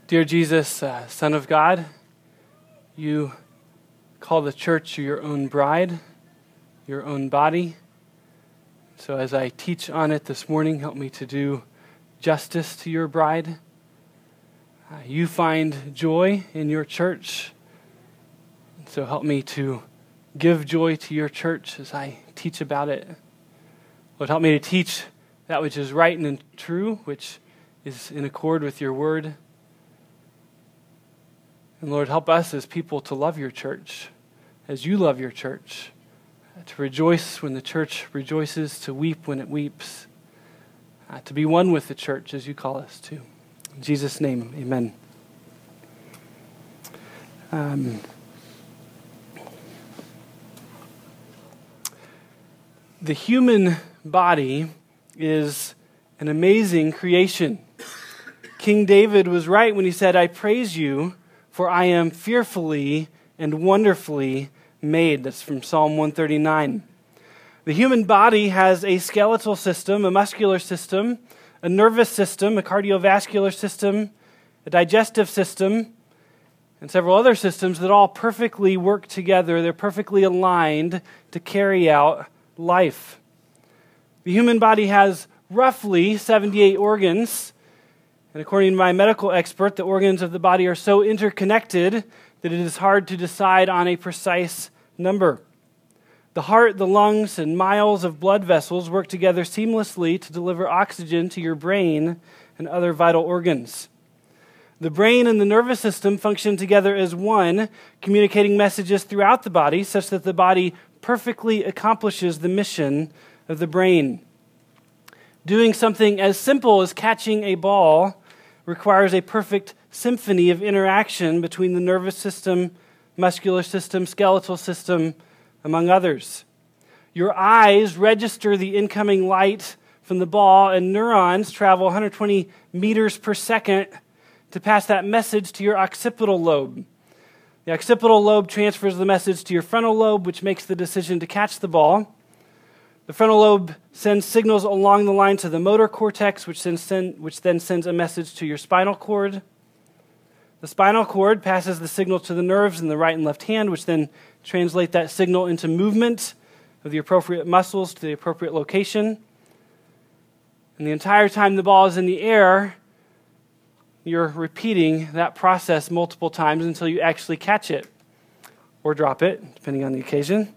Dear Jesus, Son of God, you call the church your own bride, your own body. So as I teach on it this morning, help me to do justice to your bride. You find joy in your church, so help me to give joy to your church as I teach about it. Lord, help me to teach that which is right and true, which is in accord with your word. And Lord, help us as people to love your church, as you love your church, to rejoice when the church rejoices, to weep when it weeps, to be one with the church as you call us to. In Jesus' name, amen. The human body is an amazing creation. King David was right when he said, "I praise you, for I am fearfully and wonderfully made." That's from Psalm 139. The human body has a skeletal system, a muscular system, a nervous system, a cardiovascular system, a digestive system, and several other systems that all perfectly work together. They're perfectly aligned to carry out life. The human body has roughly 78 organs. And according to my medical expert, the organs of the body are so interconnected that it is hard to decide on a precise number. The heart, the lungs, and miles of blood vessels work together seamlessly to deliver oxygen to your brain and other vital organs. The brain and the nervous system function together as one, communicating messages throughout the body such that the body perfectly accomplishes the mission of the brain. Doing something as simple as catching a ball requires a perfect symphony of interaction between the nervous system, muscular system, skeletal system, among others. Your eyes register the incoming light from the ball, and neurons travel 120 meters per second to pass that message to your occipital lobe. The occipital lobe transfers the message to your frontal lobe, which makes the decision to catch the ball. The frontal lobe sends signals along the lines of the motor cortex, which then sends a message to your spinal cord. The spinal cord passes the signal to the nerves in the right and left hand, which then translate that signal into movement of the appropriate muscles to the appropriate location. And the entire time the ball is in the air, you're repeating that process multiple times until you actually catch it or drop it, depending on the occasion.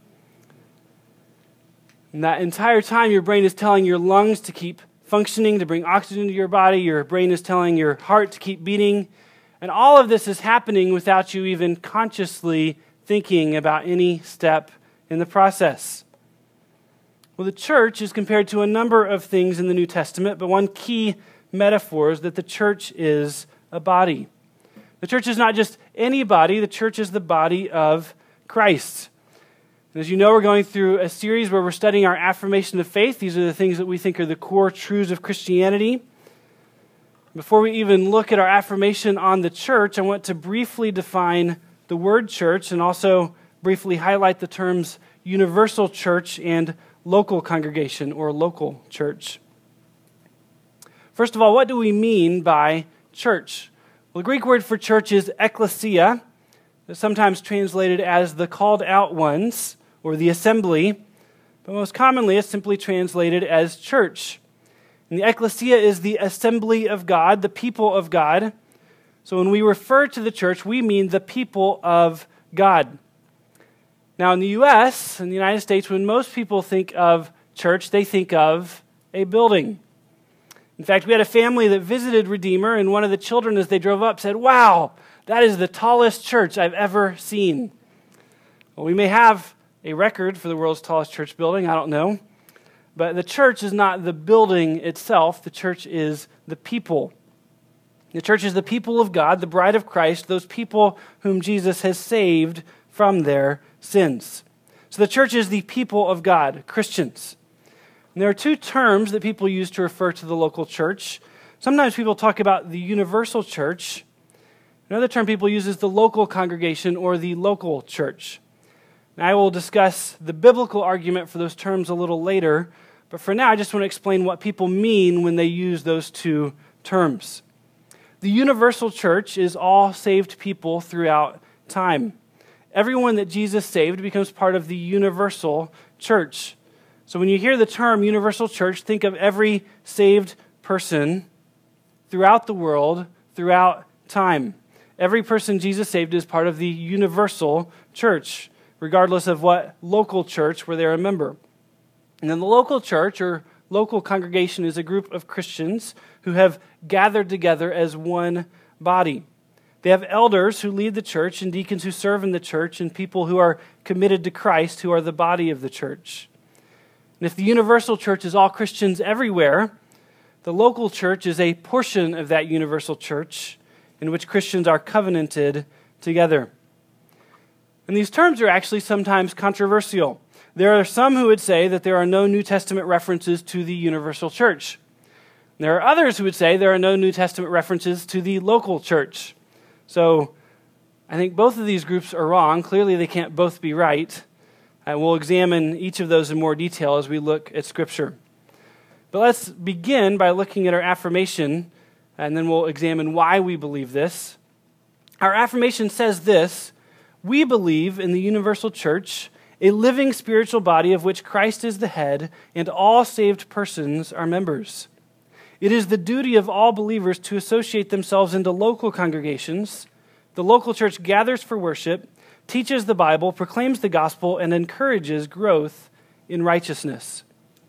And that entire time, your brain is telling your lungs to keep functioning, to bring oxygen to your body. Your brain is telling your heart to keep beating. And all of this is happening without you even consciously thinking about any step in the process. Well, the church is compared to a number of things in the New Testament, but one key metaphor is that the church is a body. The church is not just any body. The church is the body of Christ. As you know, we're going through a series where we're studying our affirmation of faith. These are the things that we think are the core truths of Christianity. Before we even look at our affirmation on the church, I want to briefly define the word church and also briefly highlight the terms universal church and local congregation or local church. First of all, what do we mean by church? Well, the Greek word for church is ekklesia. It's sometimes translated as the called out ones, or the assembly, but most commonly it's simply translated as church. And the ecclesia is the assembly of God, the people of God. So when we refer to the church, we mean the people of God. Now in the U.S., in the United States, when most people think of church, they think of a building. In fact, we had a family that visited Redeemer, and one of the children, as they drove up, said, "Wow, that is the tallest church I've ever seen." Well, we may have a record for the world's tallest church building, I don't know. But the church is not the building itself. The church is the people. The church is the people of God, the bride of Christ, those people whom Jesus has saved from their sins. So the church is the people of God, Christians. And there are two terms that people use to refer to the local church. Sometimes people talk about the universal church. Another term people use is the local congregation or the local church. And I will discuss the biblical argument for those terms a little later, but for now I just want to explain what people mean when they use those two terms. The The universal church is all saved people throughout time. Everyone that Jesus saved becomes part of the universal church. So when you hear the term universal church, think of every saved person throughout the world, throughout time. Every person Jesus saved is part of the universal church, regardless of what local church where they're a member. And then the local church or local congregation is a group of Christians who have gathered together as one body. They have elders who lead the church and deacons who serve in the church and people who are committed to Christ who are the body of the church. And if the universal church is all Christians everywhere, the local church is a portion of that universal church in which Christians are covenanted together. And these terms are actually sometimes controversial. There are some who would say that there are no New Testament references to the universal church. There are others who would say there are no New Testament references to the local church. So I think both of these groups are wrong. Clearly they can't both be right. And we'll examine each of those in more detail as we look at Scripture. But let's begin by looking at our affirmation, and then we'll examine why we believe this. Our affirmation says this: we believe in the universal church, a living spiritual body of which Christ is the head, and all saved persons are members. It is the duty of all believers to associate themselves into local congregations. The local church gathers for worship, teaches the Bible, proclaims the gospel, and encourages growth in righteousness.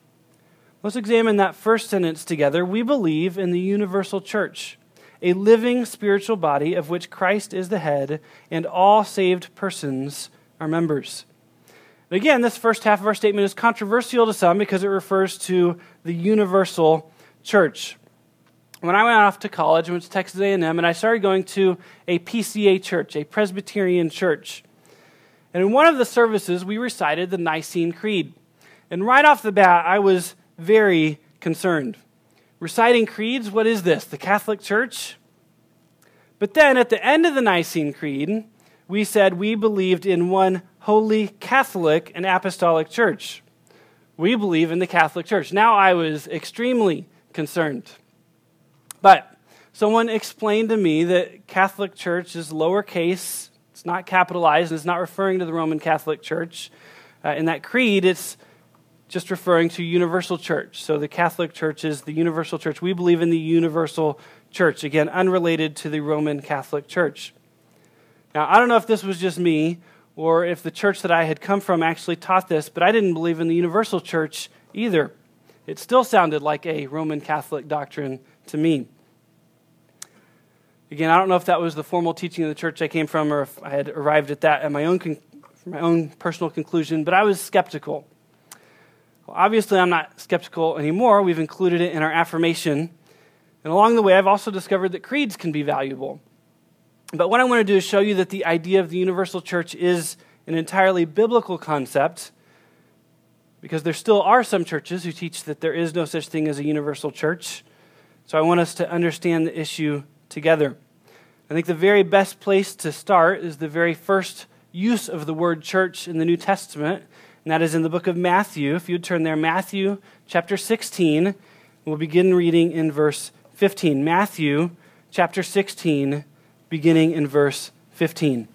Let's examine that first sentence together. We believe in the universal church, a living spiritual body of which Christ is the head, and all saved persons are members. Again, this first half of our statement is controversial to some because it refers to the universal church. When I went off to college, I went to Texas A&M, and I started going to a PCA church, a Presbyterian church. And in one of the services, we recited the Nicene Creed. And right off the bat, I was very concerned. Reciting creeds, what is this? The Catholic Church? But then at the end of the Nicene Creed, we said we believed in one holy Catholic and apostolic church. We believe in the Catholic Church. Now I was extremely concerned. But someone explained to me that Catholic Church is lowercase, it's not capitalized, and it's not referring to the Roman Catholic Church. In that creed, it's just referring to universal church. So the Catholic Church is the universal church. We believe in the universal church, again, unrelated to the Roman Catholic Church. Now, I don't know if this was just me or if the church that I had come from actually taught this, but I didn't believe in the universal church either. It still sounded like a Roman Catholic doctrine to me. Again, I don't know if that was the formal teaching of the church I came from or if I had arrived at that at my own personal conclusion, but I was skeptical. Well, obviously, I'm not skeptical anymore. We've included it in our affirmation. And along the way, I've also discovered that creeds can be valuable. But what I want to do is show you that the idea of the universal church is an entirely biblical concept, because there still are some churches who teach that there is no such thing as a universal church. So I want us to understand the issue together. I think the very best place to start is the very first use of the word church in the New Testament, and that is in the book of Matthew. If you'd turn there, Matthew chapter 16, we'll begin reading in verse 15. Matthew chapter 16, beginning in verse 15.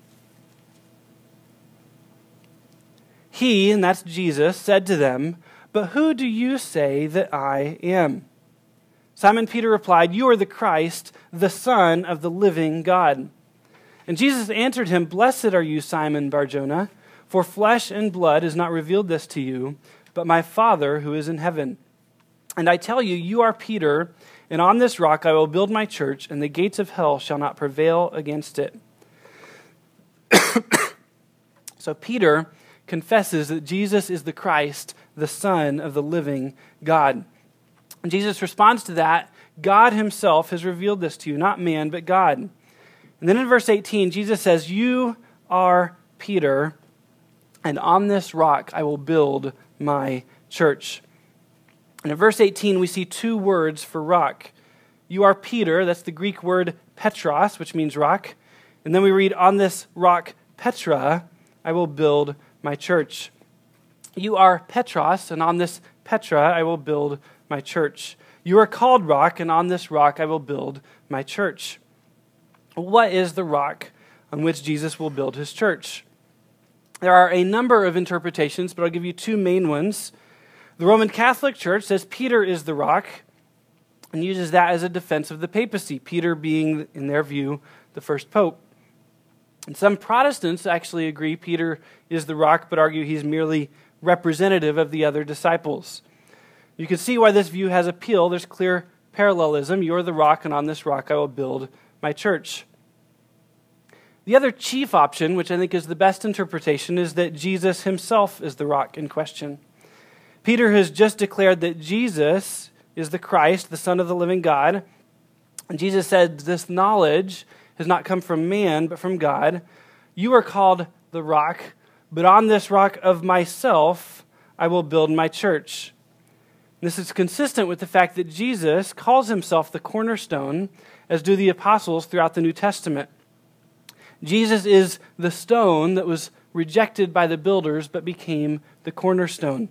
He, and that's Jesus, said to them, "But who do you say that I am?" Simon Peter replied, "You are the Christ, the Son of the living God." And Jesus answered him, "Blessed are you, Simon Bar-Jonah, for flesh and blood has not revealed this to you, but my Father who is in heaven. And I tell you, you are Peter, and on this rock I will build my church, and the gates of hell shall not prevail against it." So Peter confesses that Jesus is the Christ, the Son of the living God. And Jesus responds to that, God himself has revealed this to you, not man, but God. And then in verse 18, Jesus says, "You are Peter, and on this rock I will build my church." And in verse 18, we see two words for rock. You are Peter, that's the Greek word Petros, which means rock. And then we read, on this rock Petra, I will build my church. You are Petros, and on this Petra I will build my church. You are called rock, and on this rock I will build my church. What is the rock on which Jesus will build his church? There are a number of interpretations, but I'll give you two main ones. The Roman Catholic Church says Peter is the rock and uses that as a defense of the papacy, Peter being, in their view, the first pope. And some Protestants actually agree Peter is the rock, but argue he's merely representative of the other disciples. You can see why this view has appeal. There's clear parallelism. You're the rock, and on this rock I will build my church. The other chief option, which I think is the best interpretation, is that Jesus himself is the rock in question. Peter has just declared that Jesus is the Christ, the Son of the living God. And Jesus said, this knowledge has not come from man, but from God. You are called the rock, but on this rock of myself I will build my church. This is consistent with the fact that Jesus calls himself the cornerstone, as do the apostles throughout the New Testament. Jesus is the stone that was rejected by the builders, but became the cornerstone.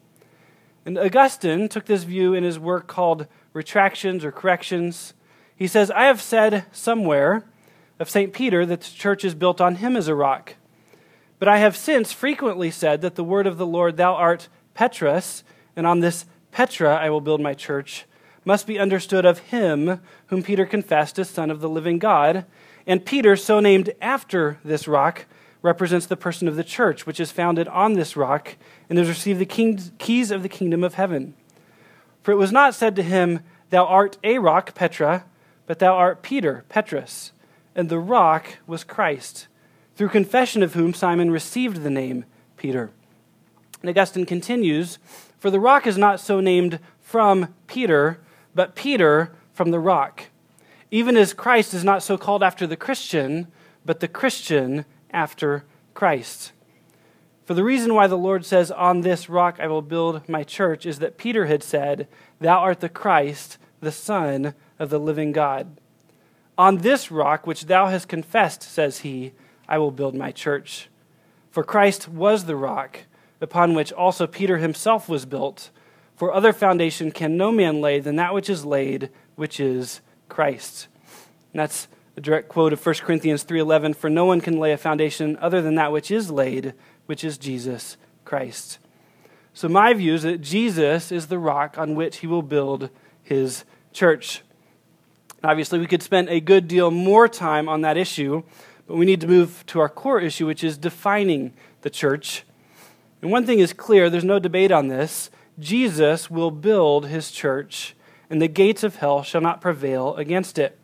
And Augustine took this view in his work called Retractions or Corrections. He says, I have said somewhere of St. Peter that the church is built on him as a rock. But I have since frequently said that the word of the Lord, thou art Petrus, and on this Petra I will build my church, must be understood of him whom Peter confessed as Son of the living God. And Peter, so named after this rock, represents the person of the church, which is founded on this rock and has received the keys of the kingdom of heaven. For it was not said to him, thou art a rock, Petra, but thou art Peter, Petrus, and the rock was Christ, through confession of whom Simon received the name Peter. And Augustine continues, for the rock is not so named from Peter, but Peter from the rock. Even as Christ is not so called after the Christian, but the Christian after Christ. For the reason why the Lord says, on this rock I will build my church, is that Peter had said, thou art the Christ, the Son of the living God. On this rock which thou hast confessed, says he, I will build my church. For Christ was the rock, upon which also Peter himself was built. For other foundation can no man lay than that which is laid, which is Christ. And that's a direct quote of 1 Corinthians 3:11, for no one can lay a foundation other than that which is laid, which is Jesus Christ. So my view is that Jesus is the rock on which he will build his church. Obviously, we could spend a good deal more time on that issue, but we need to move to our core issue, which is defining the church. And one thing is clear, there's no debate on this. Jesus will build his church, and the gates of hell shall not prevail against it.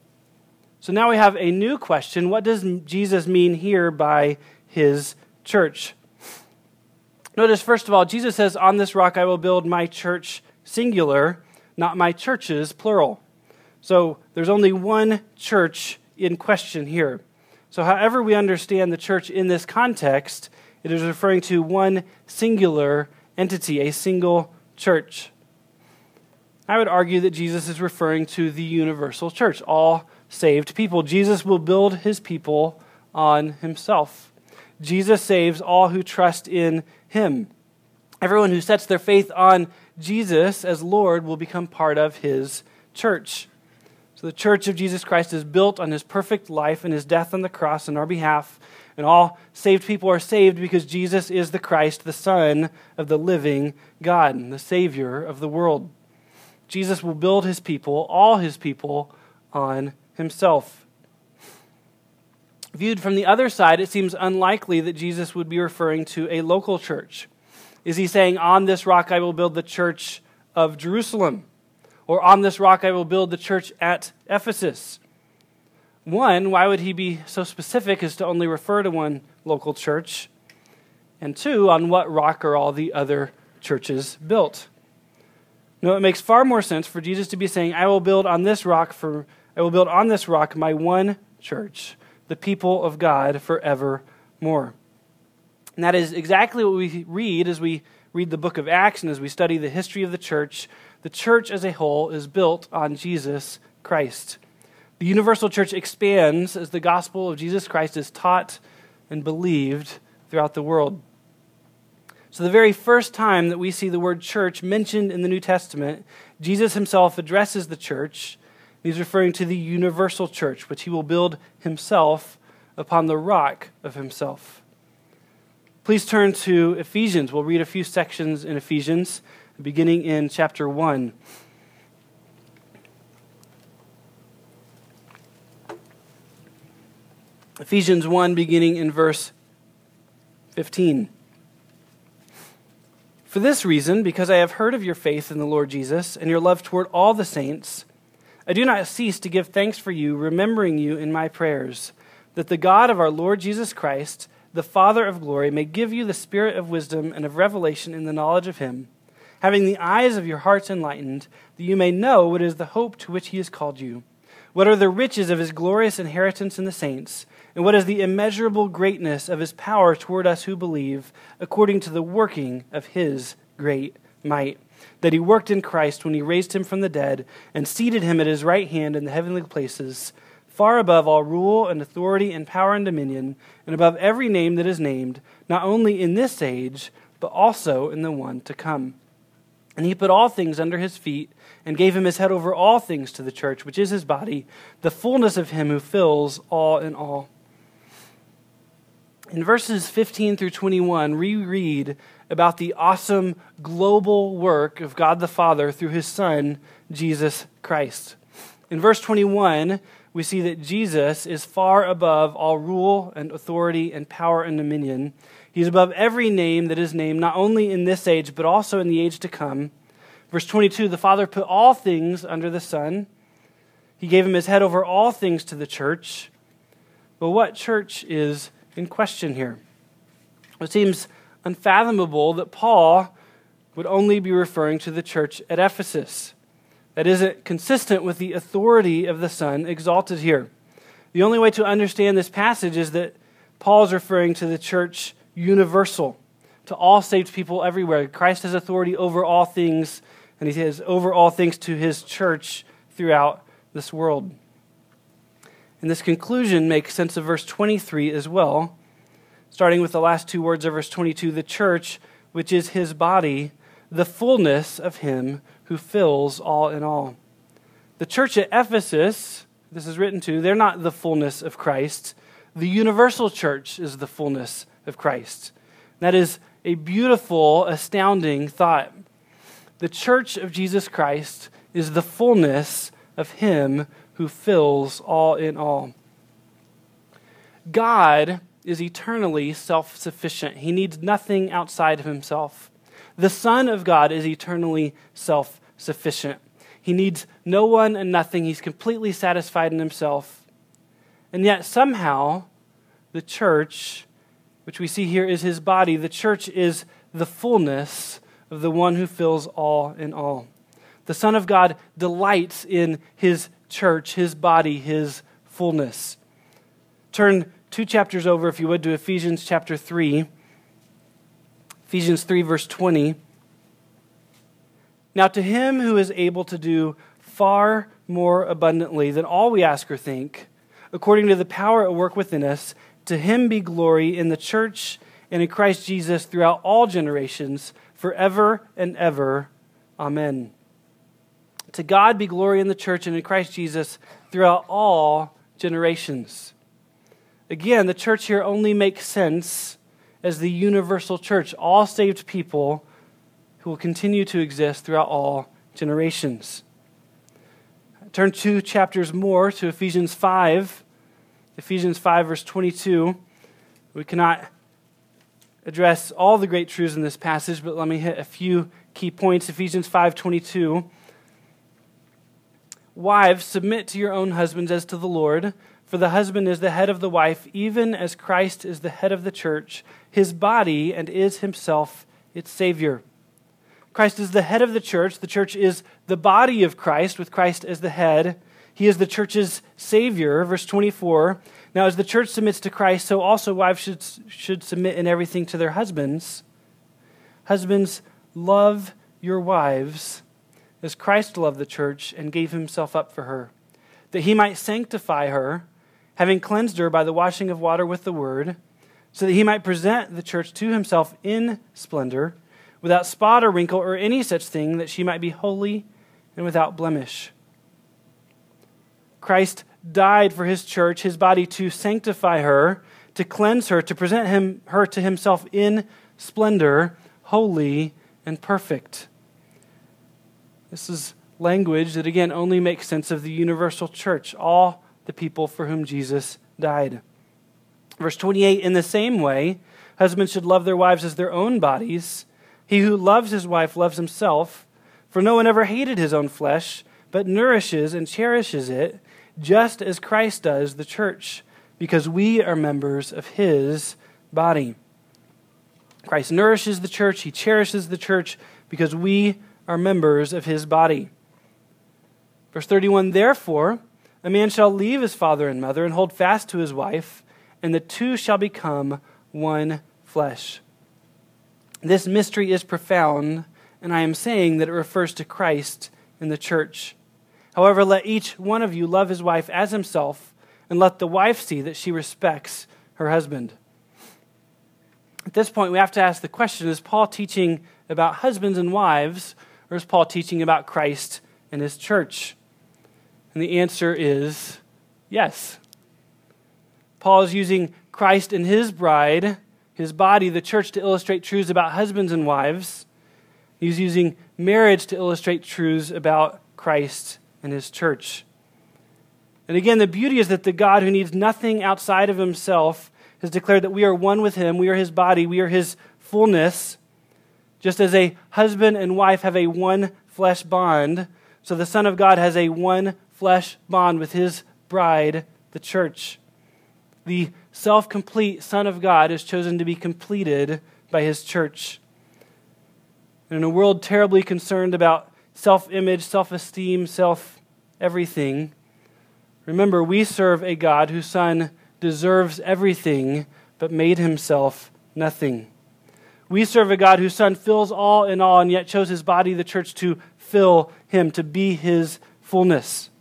So now we have a new question. What does Jesus mean here by his church? Notice, first of all, Jesus says, on this rock I will build my church, singular, not my churches, plural. So there's only one church in question here. So however we understand the church in this context, it is referring to one singular entity, a single church. I would argue that Jesus is referring to the universal church, all saved people. Jesus will build his people on himself. Jesus saves all who trust in him. Everyone who sets their faith on Jesus as Lord will become part of his church. So the church of Jesus Christ is built on his perfect life and his death on the cross on our behalf. And all saved people are saved because Jesus is the Christ, the Son of the living God, and the Savior of the world. Jesus will build his people, all his people, on himself. Viewed from the other side, it seems unlikely that Jesus would be referring to a local church. Is he saying, on this rock I will build the church of Jerusalem? Or on this rock I will build the church at Ephesus? One, why would he be so specific as to only refer to one local church? And two, on what rock are all the other churches built? No, it makes far more sense for Jesus to be saying, I will build on this rock my one church, the people of God forevermore. And that is exactly what we read as we read the book of Acts and as we study the history of the church. The church as a whole is built on Jesus Christ. The universal church expands as the gospel of Jesus Christ is taught and believed throughout the world. So the very first time that we see the word church mentioned in the New Testament, Jesus himself addresses the church, He's referring to the universal church, which he will build himself upon the rock of himself. Please turn to Ephesians. We'll read a few sections in Ephesians, beginning in chapter 1. Ephesians 1, beginning in verse 15. For this reason, because I have heard of your faith in the Lord Jesus and your love toward all the saints, I do not cease to give thanks for you, remembering you in my prayers, that the God of our Lord Jesus Christ, the Father of glory, may give you the spirit of wisdom and of revelation in the knowledge of him, having the eyes of your hearts enlightened, that you may know what is the hope to which he has called you, what are the riches of his glorious inheritance in the saints, and what is the immeasurable greatness of his power toward us who believe, according to the working of his great might, that he worked in Christ when he raised him from the dead and seated him at his right hand in the heavenly places, far above all rule and authority and power and dominion, and above every name that is named, not only in this age, but also in the one to come. And he put all things under his feet, and gave him his head over all things to the church, which is his body, the fullness of him who fills all in all. In verses 15 through 21, we read about the awesome global work of God the Father through his Son, Jesus Christ. In verse 21, we see that Jesus is far above all rule and authority and power and dominion. He's above every name that is named, not only in this age, but also in the age to come. Verse 22, the Father put all things under the Son. He gave him his head over all things to the church. But what church is in question here? It seems unfathomable that Paul would only be referring to the church at Ephesus. That isn't consistent with the authority of the Son exalted here. The only way to understand this passage is that Paul is referring to the church universal, to all saved people everywhere. Christ has authority over all things, and he has over all things to his church throughout this world. And this conclusion makes sense of verse 23 as well, starting with the last two words of verse 22, the church, which is his body, the fullness of him who fills all in all. The church at Ephesus, this is written to, they're not the fullness of Christ. The universal church is the fullness of Christ. That is a beautiful, astounding thought. The church of Jesus Christ is the fullness of him who fills all in all. God is eternally self-sufficient. He needs nothing outside of himself. The Son of God is eternally self-sufficient. He needs no one and nothing. He's completely satisfied in himself. And yet somehow the church, which we see here is his body, the church is the fullness of the one who fills all in all. The Son of God delights in his church, his body, his fullness. Turn 2 chapters over, if you would, to Ephesians chapter 3. Ephesians 3, verse 20. Now to him who is able to do far more abundantly than all we ask or think, according to the power at work within us, to him be glory in the church and in Christ Jesus throughout all generations, forever and ever. Amen. To God be glory in the church and in Christ Jesus throughout all generations. Again, the church here only makes sense as the universal church, all saved people who will continue to exist throughout all generations. Turn 2 chapters more to Ephesians 5. Ephesians 5, verse 22. We cannot address all the great truths in this passage, but let me hit a few key points. Ephesians 5:22. Wives, submit to your own husbands as to the Lord, for the husband is the head of the wife, even as Christ is the head of the church, his body, and is himself its Savior. Christ is the head of the church. The church is the body of Christ, with Christ as the head. He is the church's Savior. Verse 24. Now, as the church submits to Christ, so also wives should submit in everything to their husbands. Husbands, love your wives as Christ loved the church and gave himself up for her, that he might sanctify her, having cleansed her by the washing of water with the word, so that he might present the church to himself in splendor, without spot or wrinkle or any such thing, that she might be holy and without blemish. Christ died for his church, his body, to sanctify her, to cleanse her, to present her to himself in splendor, holy and perfect. This is language that, again, only makes sense of the universal church, all the people for whom Jesus died. Verse 28, in the same way, husbands should love their wives as their own bodies. He who loves his wife loves himself, for no one ever hated his own flesh, but nourishes and cherishes it, just as Christ does the church, because we are members of his body. Christ nourishes the church, he cherishes the church, because we are members of his body. Verse 31, therefore, a man shall leave his father and mother and hold fast to his wife, and the two shall become one flesh. This mystery is profound, and I am saying that it refers to Christ and the church. However, let each one of you love his wife as himself, and let the wife see that she respects her husband. At this point, we have to ask the question, is Paul teaching about husbands and wives, or is Paul teaching about Christ and his church? And the answer is yes. Paul is using Christ and his bride, his body, the church, to illustrate truths about husbands and wives. He's using marriage to illustrate truths about Christ and his church. And again, the beauty is that the God who needs nothing outside of himself has declared that we are one with him, we are his body, we are his fullness. Just as a husband and wife have a one flesh bond, so the Son of God has a one flesh bond with his bride, the church. The self-complete Son of God is chosen to be completed by his church. And in a world terribly concerned about self-image, self-esteem, self-everything, remember, we serve a God whose Son deserves everything but made himself nothing. We serve a God whose Son fills all in all and yet chose his body, the church, to fill him, to be his fullness.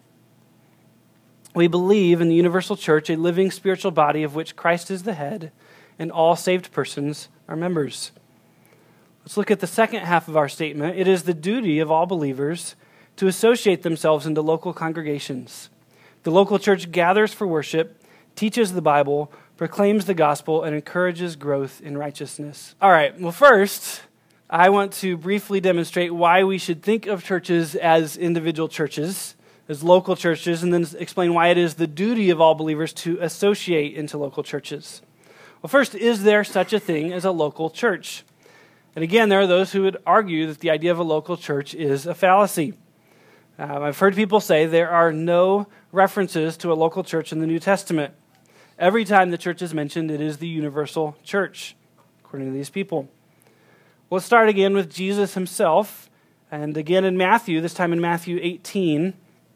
We believe in the universal church, a living spiritual body of which Christ is the head, and all saved persons are members. Let's look at the second half of our statement. It is the duty of all believers to associate themselves into local congregations. The local church gathers for worship, teaches the Bible, proclaims the gospel, and encourages growth in righteousness. All right, well, first, I want to briefly demonstrate why we should think of churches as individual churches, as local churches, and then explain why it is the duty of all believers to associate into local churches. Well, first, is there such a thing as a local church? And again, there are those who would argue that the idea of a local church is a fallacy. I've heard people say there are no references to a local church in the New Testament. Every time the church is mentioned, it is the universal church, according to these people. We'll start again with Jesus himself, and again in Matthew, this time in Matthew 18.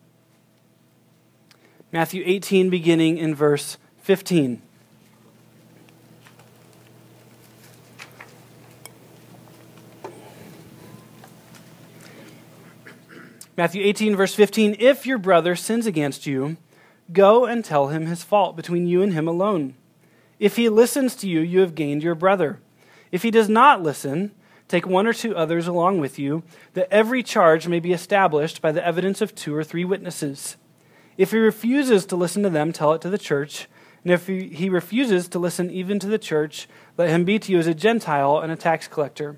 Matthew 18, beginning in verse 15. Matthew 18, verse 15, if your brother sins against you, go and tell him his fault between you and him alone. If he listens to you, you have gained your brother. If he does not listen, take one or two others along with you, that every charge may be established by the evidence of 2 or 3 witnesses. If he refuses to listen to them, tell it to the church. And if he refuses to listen even to the church, let him be to you as a Gentile and a tax collector.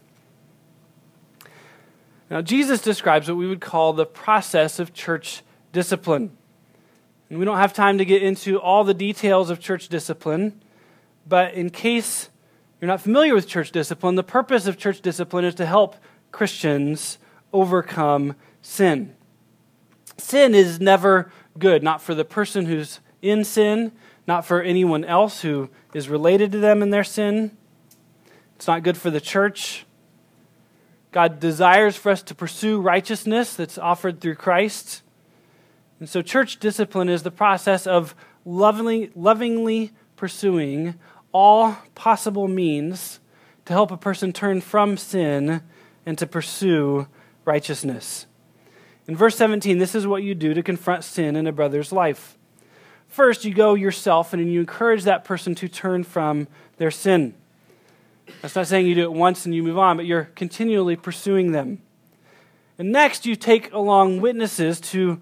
Now, Jesus describes what we would call the process of church discipline. And we don't have time to get into all the details of church discipline, but in case you're not familiar with church discipline, the purpose of church discipline is to help Christians overcome sin. Sin is never good, not for the person who's in sin, not for anyone else who is related to them in their sin. It's not good for the church. God desires for us to pursue righteousness that's offered through Christ. And so church discipline is the process of lovingly pursuing all possible means to help a person turn from sin and to pursue righteousness. In verse 17, this is what you do to confront sin in a brother's life. First, you go yourself and you encourage that person to turn from their sin. That's not saying you do it once and you move on, but you're continually pursuing them. And next, you take along witnesses to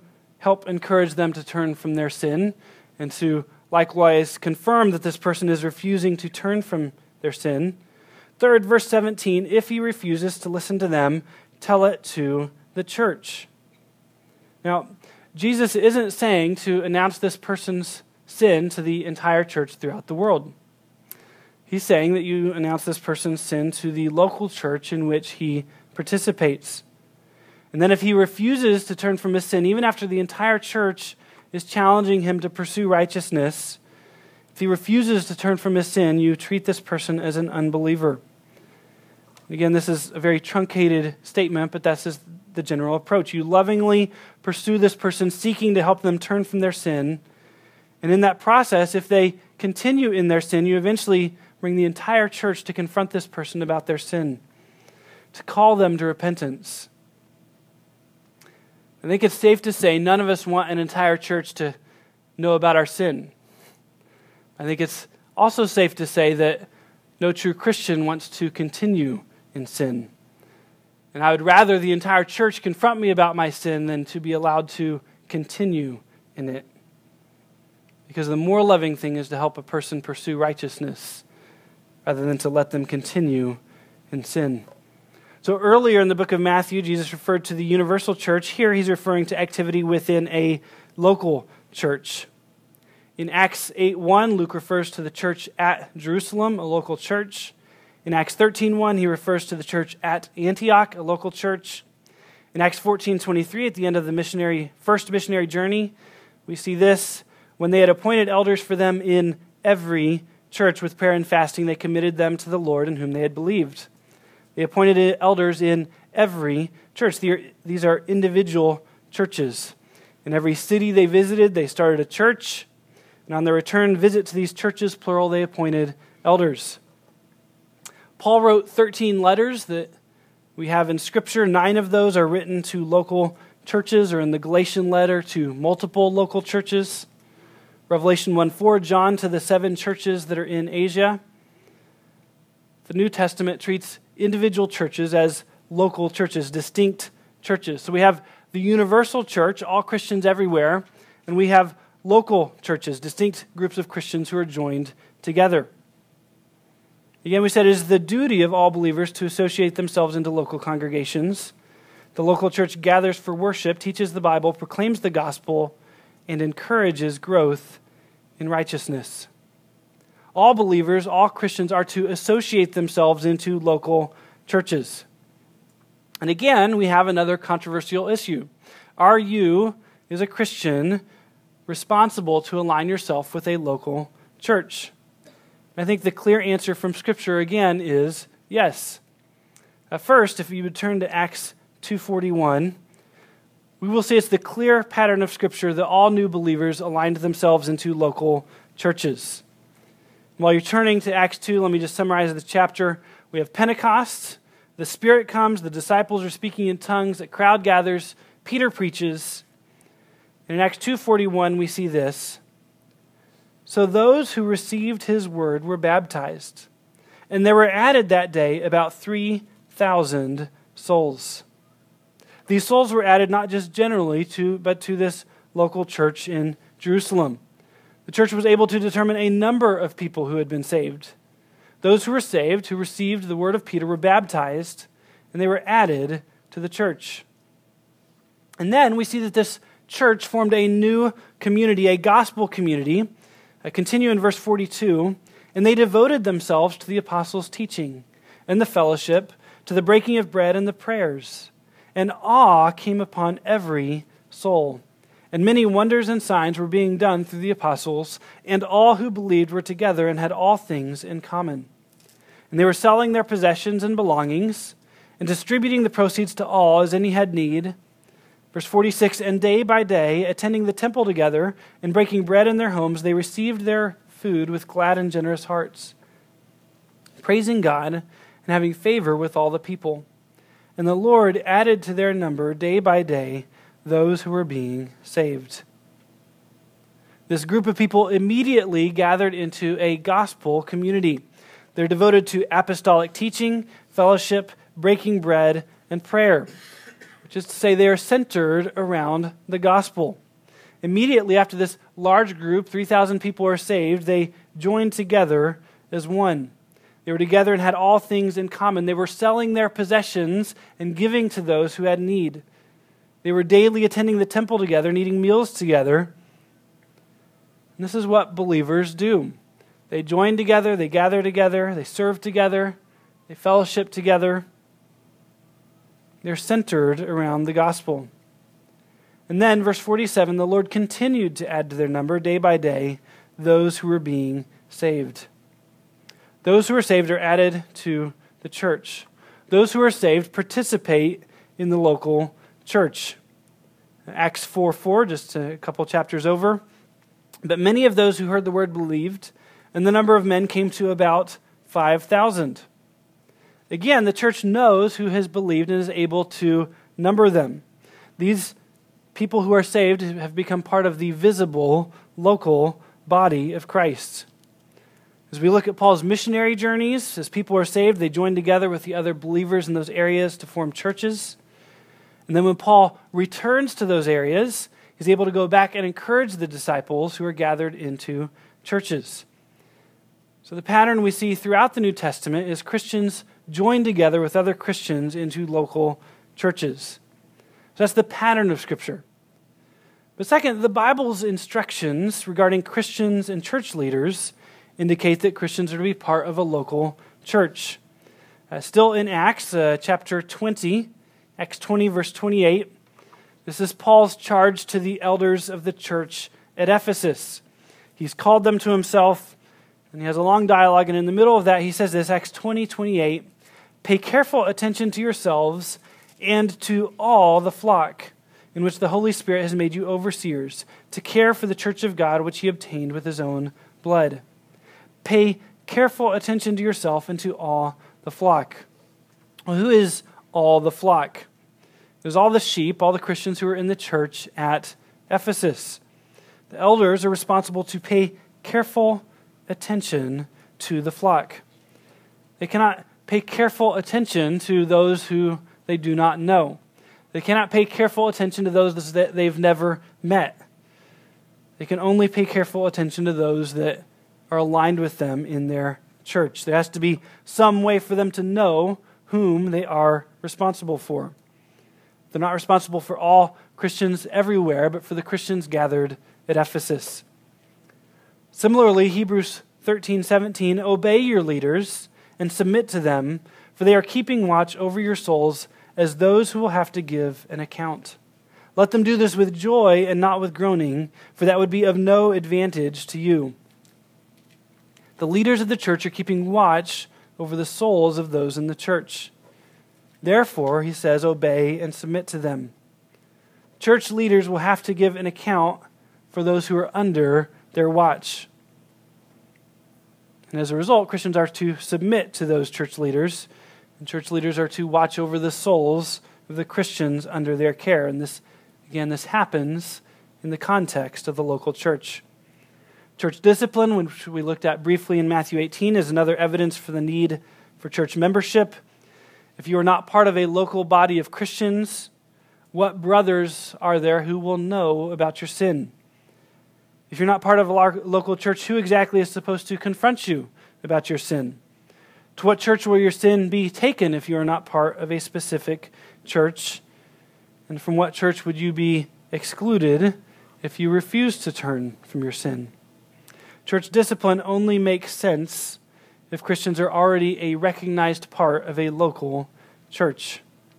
help encourage them to turn from their sin and to likewise confirm that this person is refusing to turn from their sin. Third, verse 17, if he refuses to listen to them, tell it to the church. Now, Jesus isn't saying to announce this person's sin to the entire church throughout the world. He's saying that you announce this person's sin to the local church in which he participates. And then if he refuses to turn from his sin, even after the entire church is challenging him to pursue righteousness, if he refuses to turn from his sin, you treat this person as an unbeliever. Again, this is a very truncated statement, but that's just the general approach. You lovingly pursue this person, seeking to help them turn from their sin. And in that process, if they continue in their sin, you eventually bring the entire church to confront this person about their sin, to call them to repentance. I think it's safe to say none of us want an entire church to know about our sin. I think it's also safe to say that no true Christian wants to continue in sin. And I would rather the entire church confront me about my sin than to be allowed to continue in it. Because the more loving thing is to help a person pursue righteousness rather than to let them continue in sin. So earlier in the book of Matthew, Jesus referred to the universal church. Here he's referring to activity within a local church. In Acts 8:1, Luke refers to the church at Jerusalem, a local church. In Acts 13:1, he refers to the church at Antioch, a local church. In Acts 14:23, at the end of the first missionary journey, we see this: when they had appointed elders for them in every church with prayer and fasting, they committed them to the Lord in whom they had believed. They appointed elders in every church. These are individual churches. In every city they visited, they started a church. And on their return visit to these churches, plural, they appointed elders. Paul wrote 13 letters that we have in Scripture. 9 of those are written to local churches, or in the Galatian letter to multiple local churches. Revelation 1:4, John to the 7 churches that are in Asia. The New Testament treats individual churches as local churches, distinct churches. So we have the universal church, all Christians everywhere, and we have local churches, distinct groups of Christians who are joined together. Again, we said it is the duty of all believers to associate themselves into local congregations. The local church gathers for worship, teaches the Bible, proclaims the gospel, and encourages growth in righteousness. All believers, all Christians are to associate themselves into local churches. And again, we have another controversial issue. Are you, as a Christian, responsible to align yourself with a local church? I think the clear answer from Scripture, again, is yes. First, if you would turn to Acts 2:41, we will see it's the clear pattern of Scripture that all new believers aligned themselves into local churches. While you're turning to Acts 2, let me just summarize the chapter. We have Pentecost. The Spirit comes. The disciples are speaking in tongues. A crowd gathers. Peter preaches. And in Acts 2:41, we see this. So those who received his word were baptized, and there were added that day about 3,000 souls. These souls were added not just generally but to this local church in Jerusalem. The church was able to determine a number of people who had been saved. Those who were saved, who received the word of Peter, were baptized, and they were added to the church. And then we see that this church formed a new community, a gospel community. I continue in verse 42, and they devoted themselves to the apostles' teaching and the fellowship, to the breaking of bread and the prayers. And awe came upon every soul. And many wonders and signs were being done through the apostles, and all who believed were together and had all things in common. And they were selling their possessions and belongings, and distributing the proceeds to all as any had need. Verse 46, and day by day, attending the temple together and breaking bread in their homes, they received their food with glad and generous hearts, praising God and having favor with all the people. And the Lord added to their number day by day those who were being saved. This group of people immediately gathered into a gospel community. They're devoted to apostolic teaching, fellowship, breaking bread, and prayer. Which is to say they are centered around the gospel. immediately after this large group, 3,000 people are saved, they joined together as one. They were together and had all things in common. They were selling their possessions and giving to those who had need. They were daily attending the temple together and eating meals together. And this is what believers do. They join together, they gather together, they serve together, they fellowship together. They're centered around the gospel. And then, verse 47, the Lord continued to add to their number day by day those who were being saved. Those who are saved are added to the church. Those who are saved participate in the local church. Acts 4:4, just a couple chapters over. But many of those who heard the word believed, and the number of men came to about 5,000. Again, the church knows who has believed and is able to number them. These people who are saved have become part of the visible, local body of Christ. As we look at Paul's missionary journeys, as people are saved, they join together with the other believers in those areas to form churches. And then when Paul returns to those areas, he's able to go back and encourage the disciples who are gathered into churches. So the pattern we see throughout the New Testament is Christians join together with other Christians into local churches. So that's the pattern of Scripture. But second, the Bible's instructions regarding Christians and church leaders indicate that Christians are to be part of a local church. Still in Acts chapter 20, Acts 20 verse 28, this is Paul's charge to the elders of the church at Ephesus. He's called them to himself, and he has a long dialogue, and in the middle of that he says this, Acts 20:28, pay careful attention to yourselves and to all the flock in which the Holy Spirit has made you overseers to care for the church of God which he obtained with his own blood. Pay careful attention to yourself and to all the flock. Well, who is all the flock? There's all the sheep, all the Christians who are in the church at Ephesus. The elders are responsible to pay careful attention to the flock. They cannot pay careful attention to those who they do not know. They cannot pay careful attention to those that they've never met. They can only pay careful attention to those that are aligned with them in their church. There has to be some way for them to know whom they are responsible for. They're not responsible for all Christians everywhere, but for the Christians gathered at Ephesus. Similarly, Hebrews 13:17, obey your leaders and submit to them, for they are keeping watch over your souls as those who will have to give an account. Let them do this with joy and not with groaning, for that would be of no advantage to you. The leaders of the church are keeping watch over the souls of those in the church. Therefore, he says, obey and submit to them. Church leaders will have to give an account for those who are under their watch. And as a result, Christians are to submit to those church leaders, and church leaders are to watch over the souls of the Christians under their care. And this happens in the context of the local church. Church discipline, which we looked at briefly in Matthew 18, is another evidence for the need for church membership. If you are not part of a local body of Christians, what brothers are there who will know about your sin? If you're not part of a local church, who exactly is supposed to confront you about your sin? To what church will your sin be taken if you are not part of a specific church? And from what church would you be excluded if you refuse to turn from your sin? Church discipline only makes sense if Christians are already a recognized part of a local church.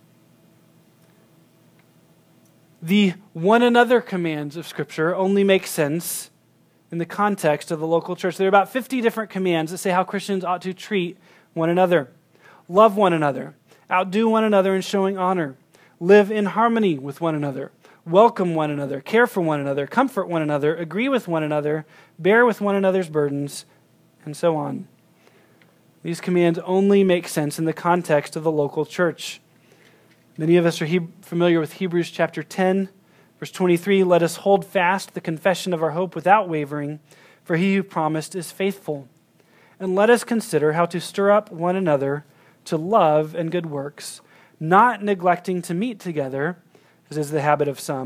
The one another commands of Scripture only make sense in the context of the local church. There are about 50 different commands that say how Christians ought to treat one another. Love one another. Outdo one another in showing honor. Live in harmony with one another. Welcome one another. Care for one another. Comfort one another. Agree with one another. Bear with one another's burdens. And so on. These commands only make sense in the context of the local church. Many of us are familiar with Hebrews chapter 10, verse 23. Let us hold fast the confession of our hope without wavering, for he who promised is faithful. And let us consider how to stir up one another to love and good works, not neglecting to meet together, as is the habit of some,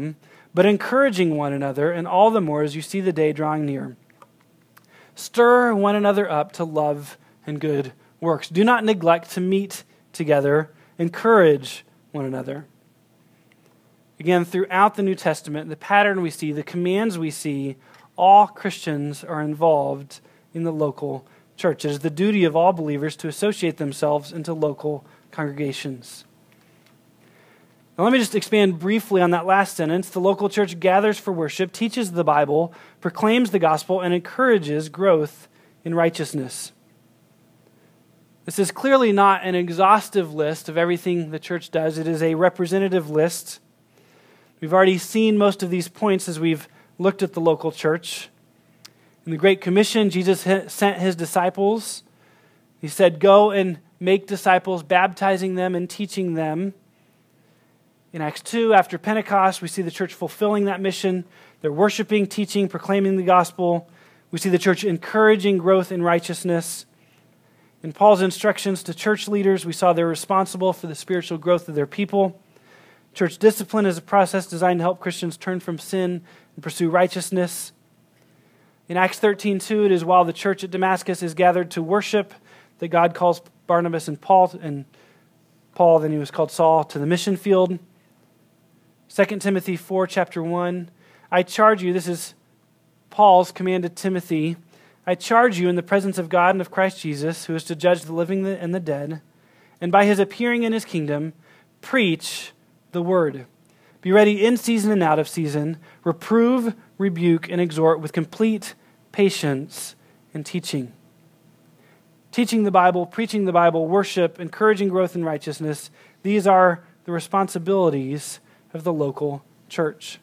but encouraging one another, and all the more as you see the day drawing near. Stir one another up to love and good works. Do not neglect to meet together. Encourage one another. Again, throughout the New Testament, the pattern we see, the commands we see, all Christians are involved in the local church. It is the duty of all believers to associate themselves into local congregations. Now, let me just expand briefly on that last sentence. The local church gathers for worship, teaches the Bible, proclaims the gospel, and encourages growth in righteousness. This is clearly not an exhaustive list of everything the church does. It is a representative list. We've already seen most of these points as we've looked at the local church. In the Great Commission, Jesus sent his disciples. He said, "Go and make disciples, baptizing them and teaching them." In Acts 2, after Pentecost, we see the church fulfilling that mission. They're worshiping, teaching, proclaiming the gospel. We see the church encouraging growth in righteousness. In Paul's instructions to church leaders, we saw they're responsible for the spiritual growth of their people. Church discipline is a process designed to help Christians turn from sin and pursue righteousness. In Acts 13:2, it is while the church at Damascus is gathered to worship that God calls Barnabas and Paul, then he was called Saul, to the mission field. 2 Timothy 4, chapter 1, I charge you, this is Paul's command to Timothy, I charge you in the presence of God and of Christ Jesus, who is to judge the living and the dead, and by his appearing in his kingdom, preach the word. Be ready in season and out of season, reprove, rebuke, and exhort with complete patience and teaching. Teaching the Bible, preaching the Bible, worship, encouraging growth in righteousness, these are the responsibilities of the local church.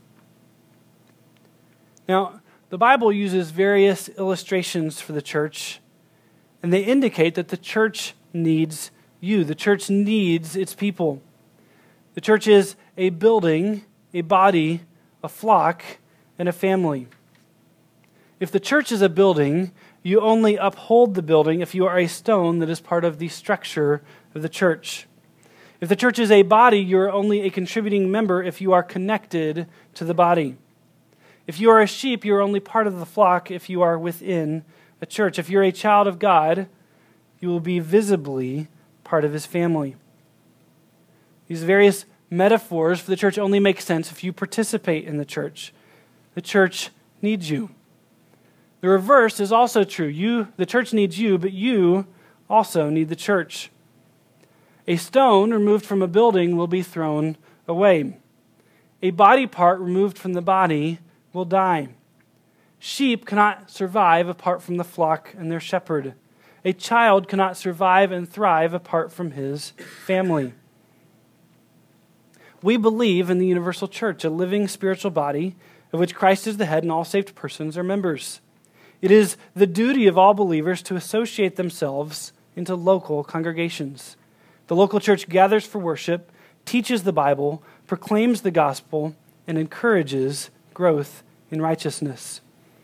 Now, the Bible uses various illustrations for the church, and they indicate that the church needs you. The church needs its people. The church is a building, a body, a flock, and a family. If the church is a building, you only uphold the building if you are a stone that is part of the structure of the church. If the church is a body, you're only a contributing member if you are connected to the body. If you are a sheep, you're only part of the flock if you are within a church. If you're a child of God, you will be visibly part of his family. These various metaphors for the church only make sense if you participate in the church. The church needs you. The reverse is also true. The church needs you, but you also need the church. A stone removed from a building will be thrown away. A body part removed from the body will die. Sheep cannot survive apart from the flock and their shepherd. A child cannot survive and thrive apart from his family. We believe in the universal church, a living spiritual body of which Christ is the head and all saved persons are members. It is the duty of all believers to associate themselves into local congregations. The local church gathers for worship, teaches the Bible, proclaims the gospel, and encourages growth in righteousness.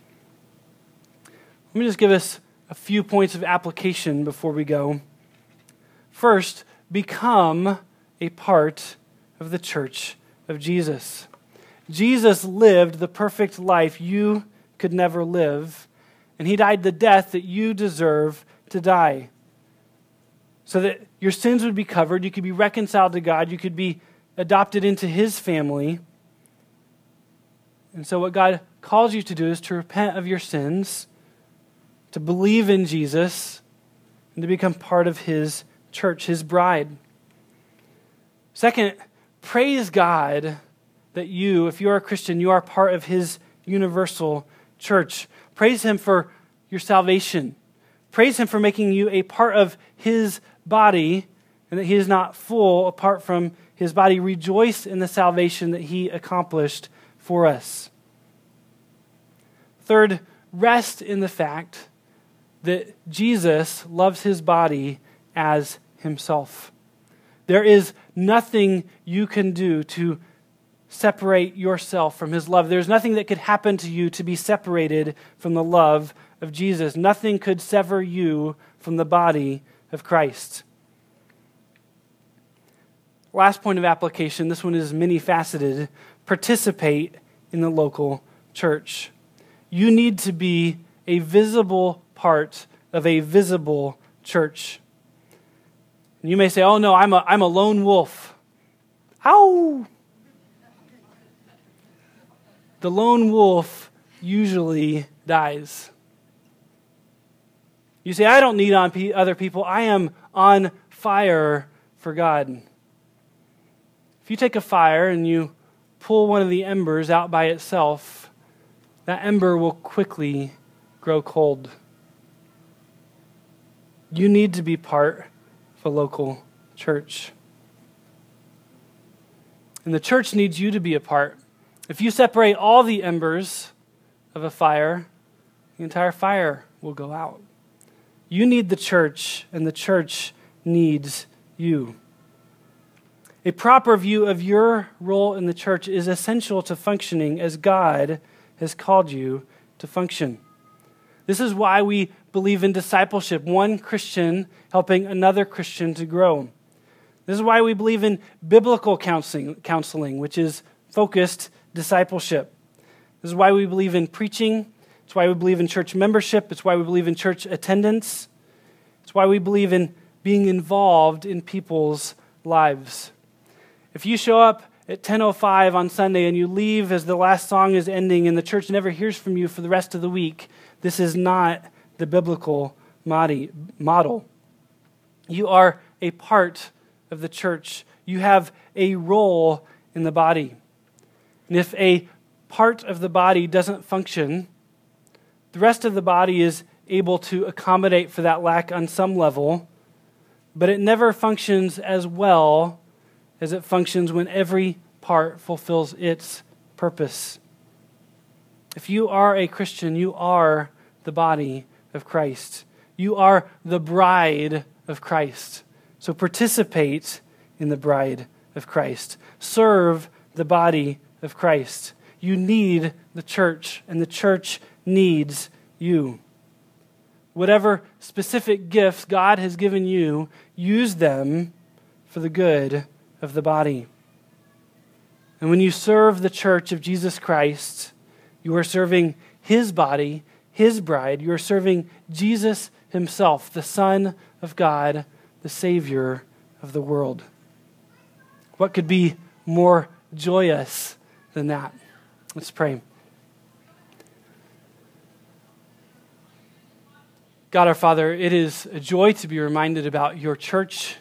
Let me just give us a few points of application before we go. First, become a part of the church of Jesus. Jesus lived the perfect life you could never live, and he died the death that you deserve to die, so that your sins would be covered, you could be reconciled to God, you could be adopted into his family. And so what God calls you to do is to repent of your sins, to believe in Jesus, and to become part of his church, his bride. Second, praise God that you, if you are a Christian, you are part of his universal church. Praise him for your salvation. Praise him for making you a part of his body, and that he is not full apart from his body. Rejoice in the salvation that he accomplished for us. Third, rest in the fact that Jesus loves his body as himself. There is nothing you can do to separate yourself from his love. There's nothing that could happen to you to be separated from the love of Jesus. Nothing could sever you from the body of Christ. Last point of application, this one is many-faceted. Participate in the local church. You need to be a visible part of a visible church. And you may say, oh no, I'm a lone wolf. Ow! The lone wolf usually dies. You say, I don't need other people. I am on fire for God. If you take a fire and you pull one of the embers out by itself, that ember will quickly grow cold. You need to be part of a local church. And the church needs you to be a part. If you separate all the embers of a fire, the entire fire will go out. You need the church, and the church needs you. A proper view of your role in the church is essential to functioning as God has called you to function. This is why we believe in discipleship, one Christian helping another Christian to grow. This is why we believe in biblical counseling, which is focused discipleship. This is why we believe in preaching. It's why we believe in church membership. It's why we believe in church attendance. It's why we believe in being involved in people's lives. If you show up at 10:05 on Sunday and you leave as the last song is ending and the church never hears from you for the rest of the week, this is not the biblical model. You are a part of the church. You have a role in the body. And if a part of the body doesn't function, the rest of the body is able to accommodate for that lack on some level, but it never functions as well as it functions when every part fulfills its purpose. If you are a Christian, you are the body of Christ. You are the bride of Christ. So participate in the bride of Christ. Serve the body of Christ. You need the church, and the church needs you. Whatever specific gifts God has given you, use them for the good of the body. And when you serve the church of Jesus Christ, you are serving His body, His bride. You are serving Jesus Himself, the Son of God, the Savior of the world. What could be more joyous than that? Let's pray. God our Father, it is a joy to be reminded about your church.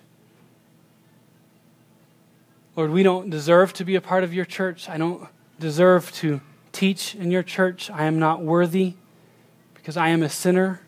Lord, we don't deserve to be a part of your church. I don't deserve to teach in your church. I am not worthy because I am a sinner.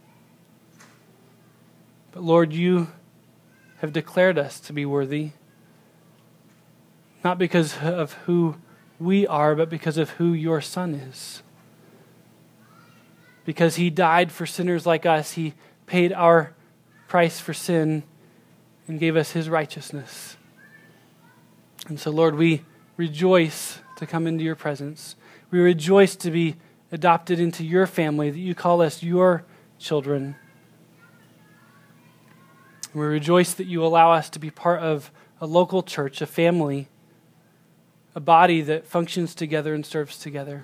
But Lord, you have declared us to be worthy, not because of who we are, but because of who your Son is. Because He died for sinners like us, He paid our price for sin and gave us His righteousness. And so, Lord, we rejoice to come into your presence. We rejoice to be adopted into your family, that you call us your children. We rejoice that you allow us to be part of a local church, a family, a body that functions together and serves together.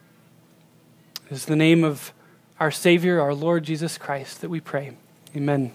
It is the name of our Savior, our Lord Jesus Christ, that we pray. Amen.